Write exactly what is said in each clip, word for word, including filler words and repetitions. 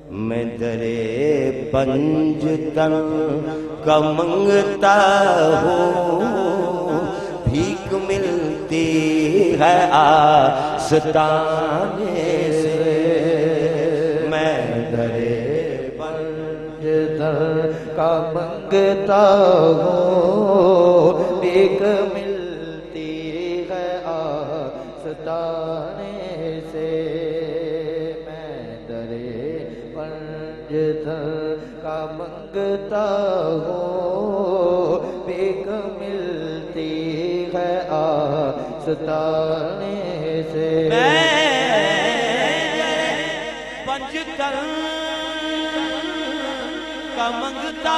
میں درے پنج تن کا منگتا ہوں، بھیک ملتی ہے آستانے سے، میں درے پنج تن کا منگتا ہوں، بھیک ملتی ہے آستانے سے، میں درے پنج تن کا منگتا ہوں، بھیک ملتی ہے آستانے سے، میں پنج تن کا منگتا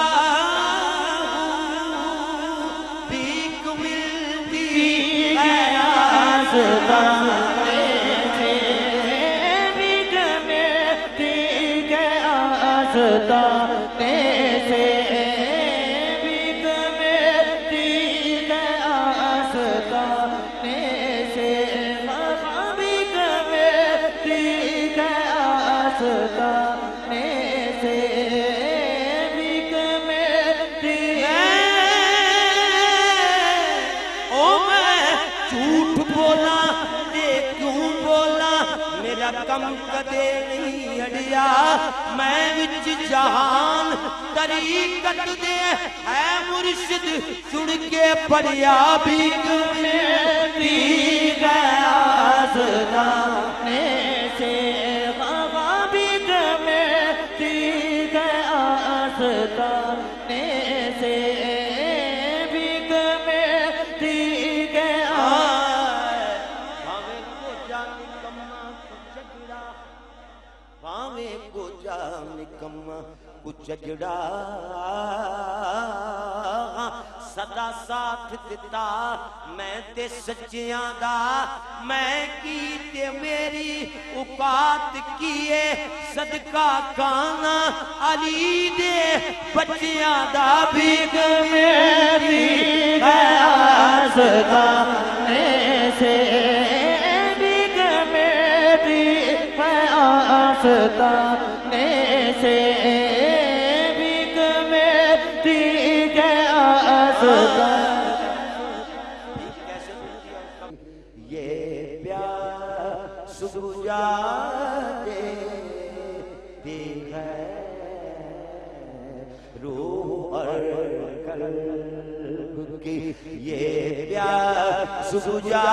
ہوں، بھیک ملتی ہے آستانے سے، بھیک ملتی ہے آستانے سے، بھیک ملتی ہے آستانے سے، بھیک ملتی ہے آستانے سے، بھیک ملتی ہے۔ او میں جھوٹ بولا دے کیوں بولا، میرا کم کدے نہیں اڑیا، میں وچ جہان طریقت دے ہے مرشد سن کے پڑھیا، بھیک ملتی ہے آستانے سے، بابا بھیک ملتی ہے آستانے سے، بھیک ملتی ہے بھاوے کو جا نکما کچجڑا، بھاوے کو جا نکما کچجڑا، سدا ساتھ دتا میں تے سچیاں دا، میں کیتے میری اوقات کیے صدقہ کھانا علی دے بچیاں دا، بھیک میری ہے آستانے سے، بھیک میری ہے آستانے سے، بھیک میری ہے آستانے۔ یہ پیاس بجھا دیتی ہے روح اور قلب کی، یہ پیاس بجھا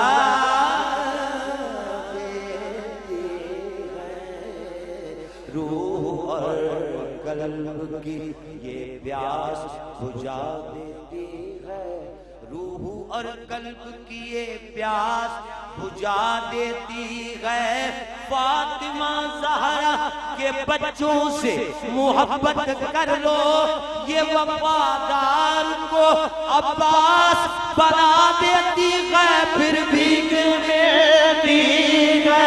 دیتی ہے روح اور قلب کی، یہ پیاس بجھا دیتی ہے روح اور قلب کی، یہ پیاس بجھا دیتی ہے، فاطمہ زہرا کے بچوں سے محبت کر لو، یہ وفادار کو عباس بنا دیتی ہے، پھر بھیک ملتی ہے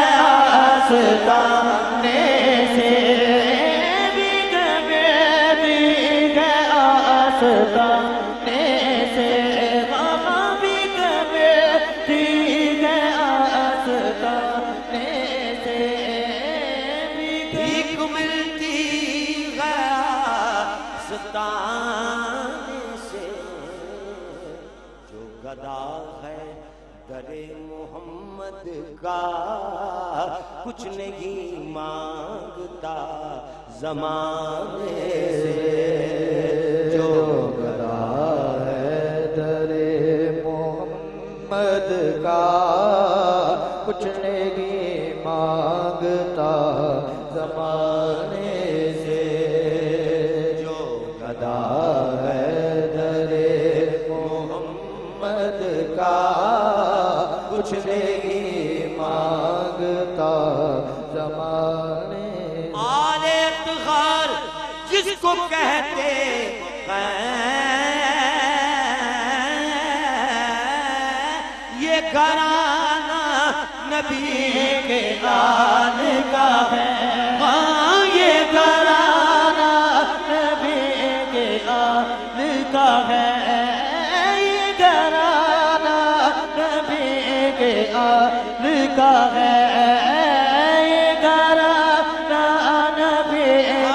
آستانے سے، بھیک ملتی ہے آستانے سے، بھیک ملتی ہے آستانے سے، بھیک ملتی ہے آستانے سے، جو گدا ہے در محمد کا کچھ نہیں مانگتا زمانے سے، جو گدا ہے در محمد کا کچھ نہیں مانگتا زمانے سے، جو گدا ہے در محمد کا کچھ نہیں مانگتا زمانے۔ آل افتخار جس کو کہتے ہیں، یہ گھرانہ نبی کے آل کا ہے، ہاں یہ گھرانہ نبی کے آل کا ہے، یہ گھرانہ نبی کے آل کا ہے، یہ گھرانہ نبی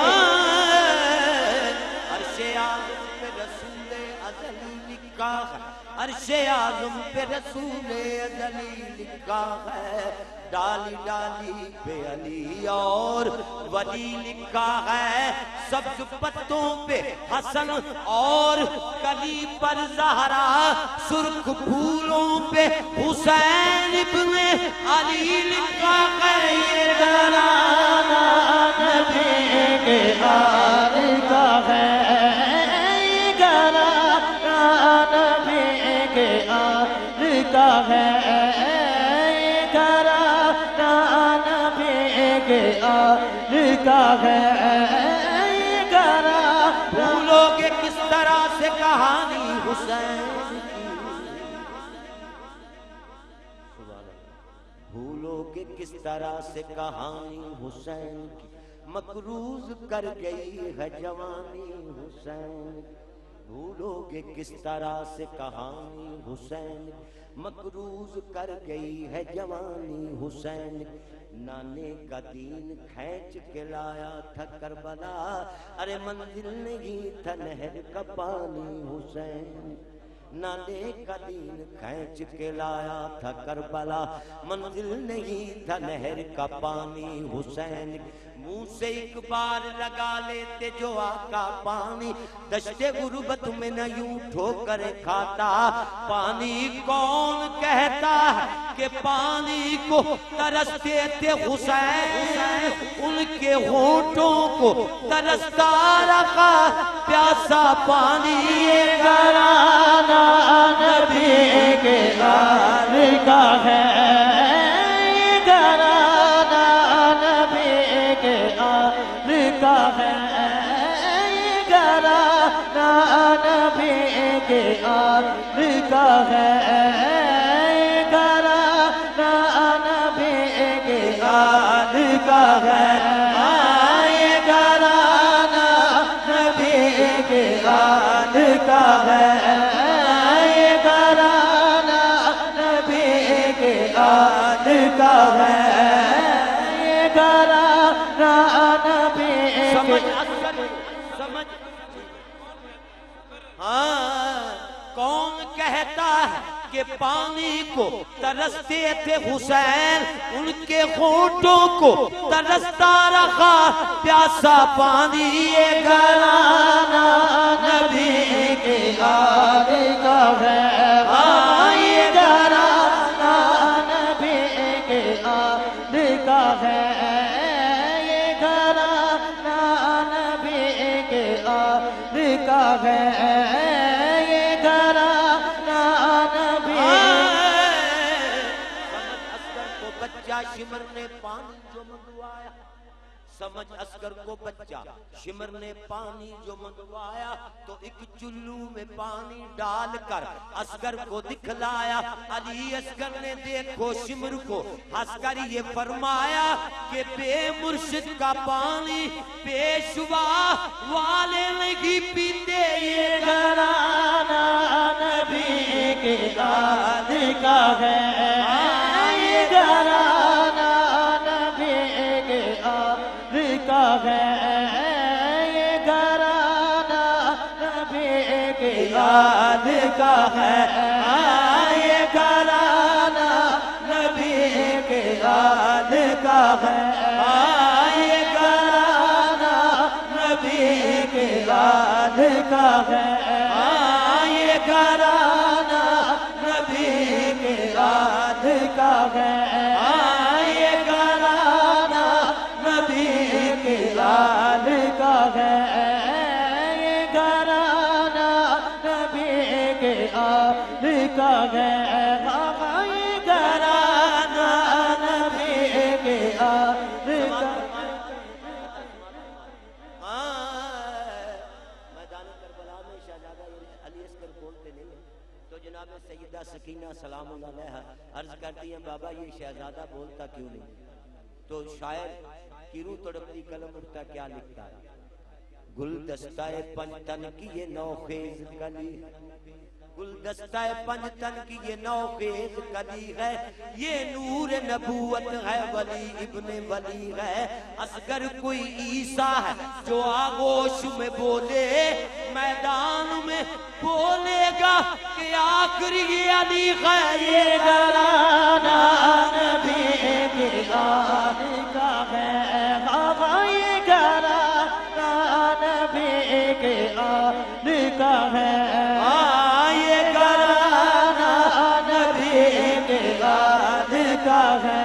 لکھا ہے، عرش اعظم پہ رسول ازلی لکھا ہے، ڈالی ڈالی پہ علی اور ولی لکھا ہے، سبز پتوں پہ حسن اور کلی پر زہرا، سرخ پھولوں پہ حسین ابن علی لکھا ہے، یہ گھرانہ نبی کے آل کا ہے، یہ گھرانہ نبی کے آل کا ہے، کا ہے گرا، بھولو گے کس طرح سے کہانی حسین کی، بھولو گے کس طرح سے کہانی حسین کی، مقروض کر گئی ہے جوانی حسین، بھولو گے کس طرح سے کہانی حسین، مقروض کر گئی ہے جوانی حسین، نانے کا دین کھینچ کے لایا تھا کربلا، ارے منزل نہیں تھا نہر کا پانی حسین، نانے کا دین کھینچ کے لایا تھا کربلا، منزل نہیں تھا نہر کا پانی حسین، منہ سے ایک بار لگا لیتے جو آقا پانی، دشت غربت میں نہ یوں ٹھوکر کھاتا، پانی کون کہتا ہے کہ پانی کو ترستے تھے حسین، ان کے ہونٹوں کو ترستا رکھا پیاسا پانی، یہ گھرانہ نبی کے آل کا ہے، یہ گھرانہ نبی کے آل کا ہے، یہ گھرانہ نبی کے آل کا ہے، کا ہے، یہ گھرانہ نبی کے آل کا ہے، یہ گھرانہ نبی کے آل کا ہے، یہ گھرانہ نبی کے سمجھ ہاں کون کہتا ہے کہ پانی کو ترستے تھے حسین، ان کے ہونٹوں کو ترستا رکھا پیاسا پانی، یہ گھرانہ نبی کے آل کا ہے، یہ گھرانہ نبی کے آل کا ہے، یہ گھرانہ نبی کے آل کا ہے، شمر نے پانی جو منگوایا، سمجھ اصغر کو بچہ شمر نے پانی جو منگوایا، تو ایک چلو میں پانی ڈال کر اصغر کو دکھلایا، علی اصغر نے دیکھو شمر کو ہنس کر یہ فرمایا کہ بے مرشد کا پانی پیشوا والے نہیں پیتے، یہ گھرانہ نبی کے آل کا ہے، یہ گھرانہ نبی کے آل کا ہے، یہ گھرانہ نبی کے آل کا ہے، یہ گھرانہ نبی کے آل کا ہے، یہ گھرانہ نبی کے آل کا ہے، یہ گھرانہ نبی کے آل کا ہے، یہ گھرانہ نبی کے آل کا ہے، یہ گھرانہ نبی کے آل کا ہے، یہ گھرانہ نبی کے آل کا میدان کربلا میں شہزادہ علی اصغر بولتے نہیں ہیں، تو جناب سیدہ سکینہ سلام اللہ علیہا عرض کرتی ہیں بابا یہ شہزادہ بولتا کیوں نہیں؟ تو شاعر کی روح تڑپتی قلم اٹھتا کیا لکھتا ہے، گلدستہ پنجتن کی یہ نوخیز کلی، گلدستہ پنجتن کی یہ نوخیز کلی ہے، یہ نور نبوت ہے ولی ابن ولی ہے، اصغر کوئی عیسیٰ ہے جو آغوش میں بولے میدان میں بولے گا کہ آخری یہ علی خیر یہ گھرانہ نبی کے آل کا ہے بابا یہ گھرانہ نبی کے آل کا ہے یہ گھرانہ نبی کے آل کا ہے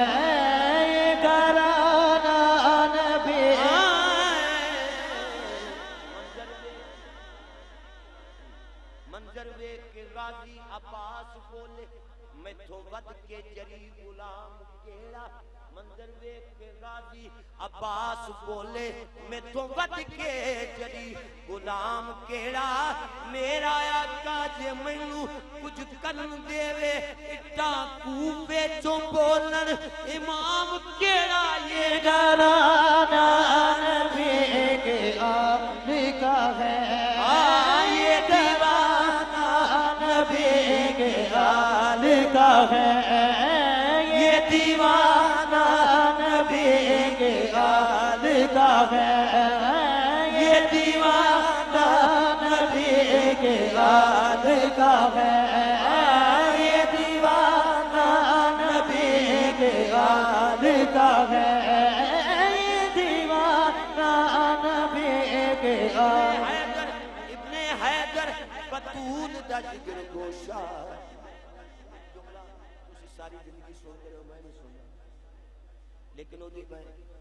عباس بولے میں تو ود کے جری غلام کیڑا منظر ویکھ کے غازی عباس بولے میں تو ود کے جری غلام کیڑا میرا آقا جے مینوں کچھ کرن دیوے اٹا کوفے چوں بولن امام کیڑا یہ گھرانہ نبی کے آل کا ہے یہ دیوانہ نبی کے آل کا ہے یہ دیوانہ نبی کے آل کا ہے یہ دیوانہ نبی کے آل کا ہے یہ دیوانہ نبی کے آل کا ہے یہ دیوانہ نبی کے آل ابن حیدر بطول دا جگر گوشا جملہ اسی ساری زندگی سن رہے ہو میں نہیں سن رہا لیکن وہ دی میں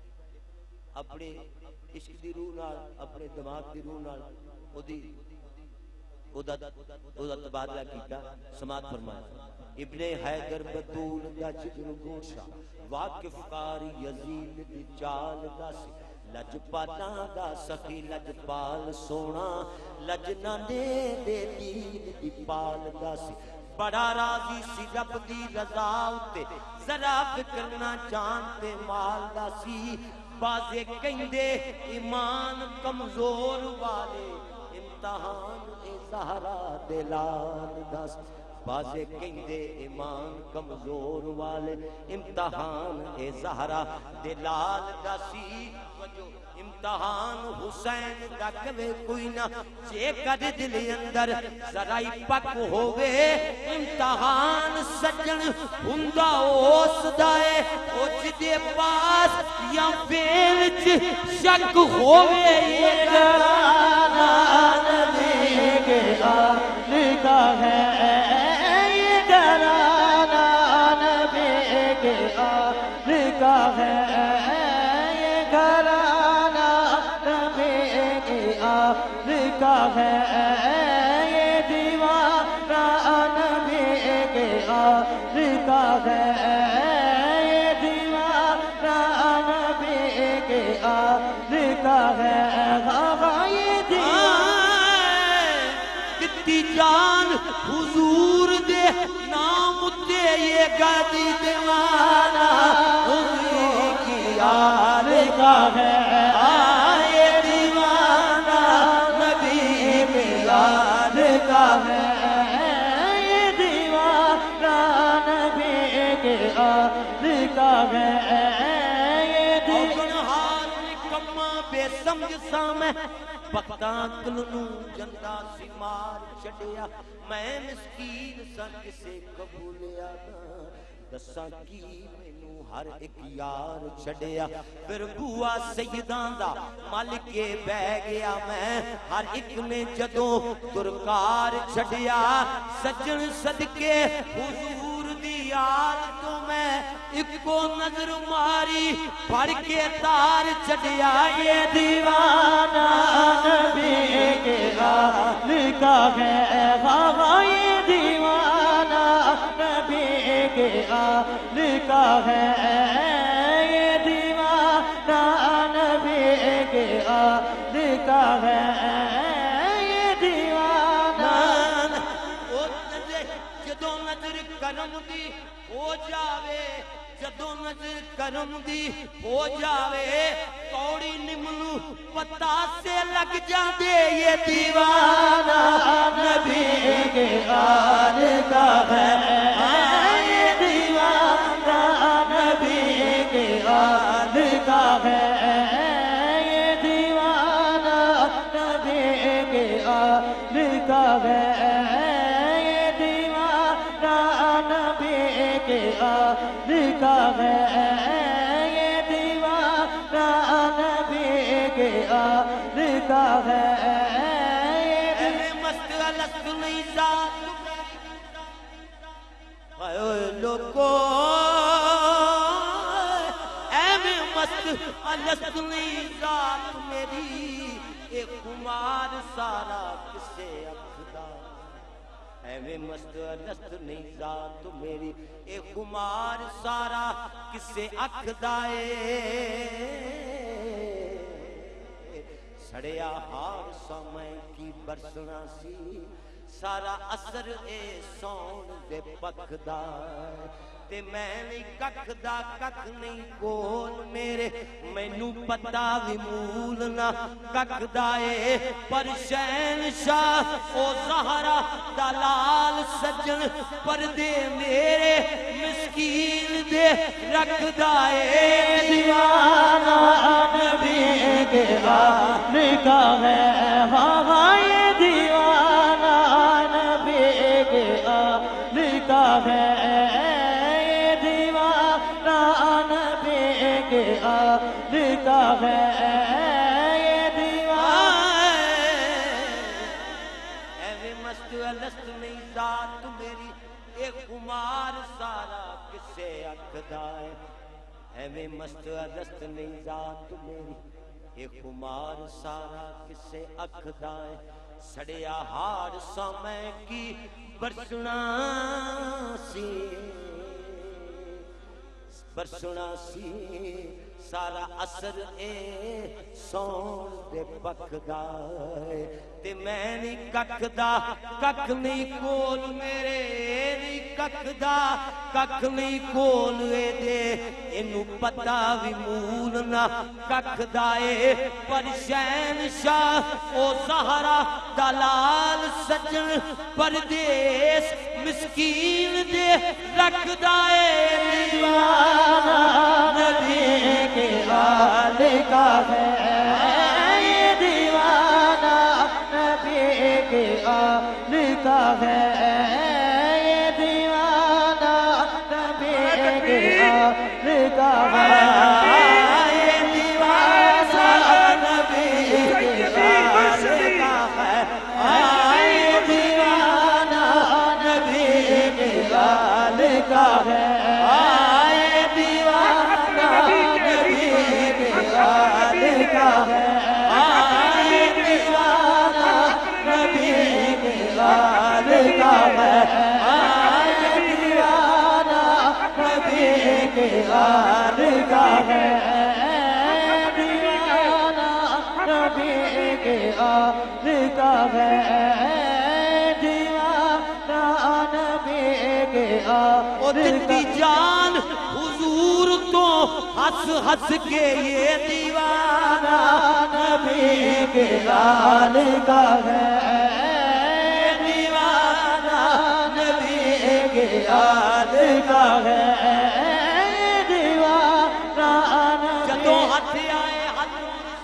اپنے عشق دی روح نال اپنے دماغ دی روح نال وہ دی وہ دا تبادلہ کیتا سماعت فرمایا ابن حیدر بطول دا جگر گوشا واقف قاری یزید دی چال دا سی لجپالاں دا سخی لجپال سونا لجنا دے دے دین دی پال دا سی بڑا راضی سی رب دی رضا اتے ذرا فکر نہ جانتے مال دا سی بازے کہندے ایمان کمزور والے امتحان اے زہرا دلال دا سی بازے کہندے ایمان کمزور والے امتحان اے زہرا دلال دا سی امتحان حسین دا کبے کوئی نہ جے کر دل اندر ذرائی پک ہوئے امتحان سجن ہندہ اوس دائے او جدے پاس یا فیلچ شک ہوئے یہ گھرانہ نبی کے آل کا ہے یہ گھرانہ نبی کے آل کا ہے کا ہے یہ دیوانہ نبی کے آل کا ہے یہ دیوانہ نبی کے آل کا ہے یہ دیوانہ کتی جان حضور دے نام تے یہ گادی دیوانہ حضور کی آل کا ہے کا ہے یہ دیوانہ نبی کے آل کا ہے یہ دیوانہ نکما بے سمجھ سامے پکتاں کلنوں جندہ سی مار چھڑیا میں مسکین سا کسے قبولیا دساں کی مینوں ہر ایک یار چھڑیا پھر بوا سیداں دا مالک بہ گیا میں ہر ایک نے جدوں درکار چھڑیا سجن صدقے حضور دی یار تو میں ایک کو نظر ماری پڑھ کے تار چھڑیا یہ دیوانہ نبی کے آل کا ہے بابا یہ دیوانہ نبی کے آل کا ہے یہ دیوانہ نبی کے آل کا ہے یہ دیوانہ جدوں نظر کرم دی ہو جاوے جدوں نظر کرم دی ہو جاوے کوڑی نمنو پتا سے لگ جاندے یہ دیوانہ نبی کے آل کا ہے یہ دیوانہ نبی کے آل کا ہے یہ دیوانہ نبی کے کا ہے یہ دیوانہ نبی کے آل کا ہے یہ دیوانہ نبی کے آل کا ہے اے مست الست نہیں ذات اے لوگو اے مست الست نہیں ذات میری اے خمار سارا کسے اکھدا اے مست الست نہیں ذات میری اے خمار سارا کسے اکھدا اے سڑیا ہار سمے کی برسنا سی سارا اثر اے سون دے پکدا تے میں نہیں ککھ دا ککھ نہیں کول میرے مینوں پتہ وی مول نہ ککھ دا اے پر شہنشاہ او زہرا دلال سجن پردے میرے مسکین دے رکھدا اے دیوانہ نبی کے آل کا ہے ہاں ہاں یہ دیوانہ نبی کے آل کا ہے یہ دیوانہ نبی کے آل کا ہے یہ دیوانہ اے مست الست نہیں ذات میری اے خمار سارا کسے اکھدا اے اے مست الست نہیں ذات میری اے خمار سارا کسے اکھدا اے سڑیا ہار سمے کی برسنا سی برسنا سی سارا اثر اے سون دے پکدا اے تے میں نہیں ککھ دا ککھ نہیں کول میرے نہیں ککھ دا ککھ نہیں کول اے دے اینوں پتہ وی مول نہ ککھ دا اے پر شہنشاہ او زہرا دلال سجن پردیس مسکین دے رکھدا اے دیوانہ نبی کے آل کا ہے یہ دیوانہ نبی کے آل کا ہے یہ دیوانہ نبی کے آل کا ہے یہ دیوانہ نبی کے آل کا ہے یہ دیوانہ نبی کے آل کا ہے آل کا ہے دیوانہ نبی کے آل کا ہے دیوانہ نبی کے آل اور جتنی جان حضور تو ہنس ہنس کے یہ دیوانہ نبی کے آل کا ہے دیوانہ نبی کے آل کا ہے جدوں ہاتھ آئے ہاتھ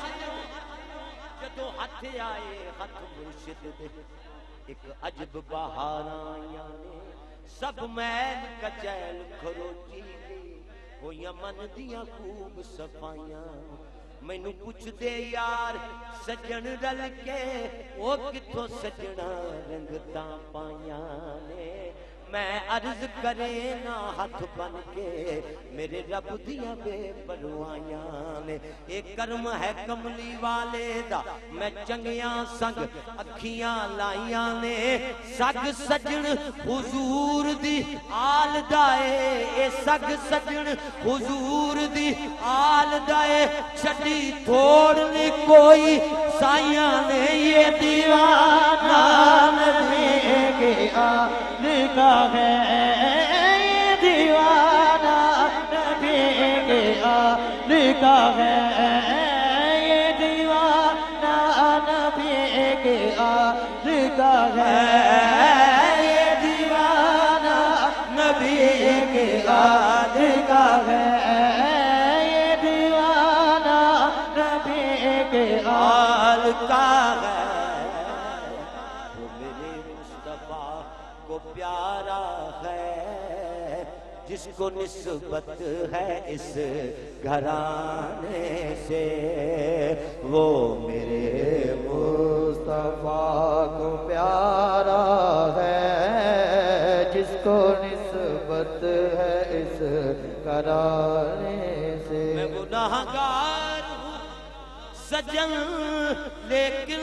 جدوں ہاتھ آئے ہاتھ مرشد دے ایک عجب بہاراں آئیاں نے سب میل کچیل کھروچی ہویاں من دیاں خوب صفائیاں مینوں پوچھ دے یار سجن رل کے وہ کتھوں سجنا رنگتاں پائیاں نے میں عرض کرے نا ہاتھ بن کے میرے رب دیا بے پروائیاں نے ایک کرم ہے کملی والے دا میں چنگیاں سنگ اکھیاں لائیاں نے سگ سجن حضور دی آل دائے اے سگ سجن حضور دی آل دائے چھٹی تھوڑنے کوئی سائیاں نے یہ دیوانہ نبی کے آل کا ہے یہ دیوانہ نبی کے آل کا ہے یہ دیوانہ نبی کے آل کا ہے یہ دیوانہ نبی کے آل کا ہے یہ دیوانہ نبی کے آل کا ہے جس کو نسبت ہے اس گھرانے سے، وہ میرے مصطفیٰ کو پیارا ہے، جس کو نسبت ہے اس گھرانے سے۔ میں گناہگار ہوں سجن لیکن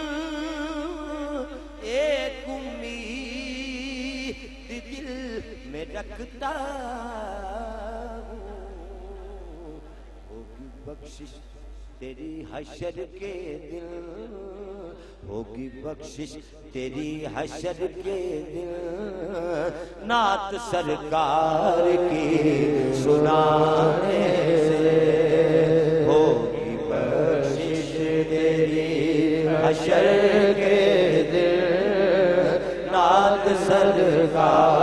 ایک امید دل میں رکھتا ہوں، ہوگی بخشش تیری حشر کے دن، ہوگی بخشش تیری حشر کے دن، نعت سرکار کی سنانے سے، ہوگی بخشش تیری حشر کے دن، نعت سرکار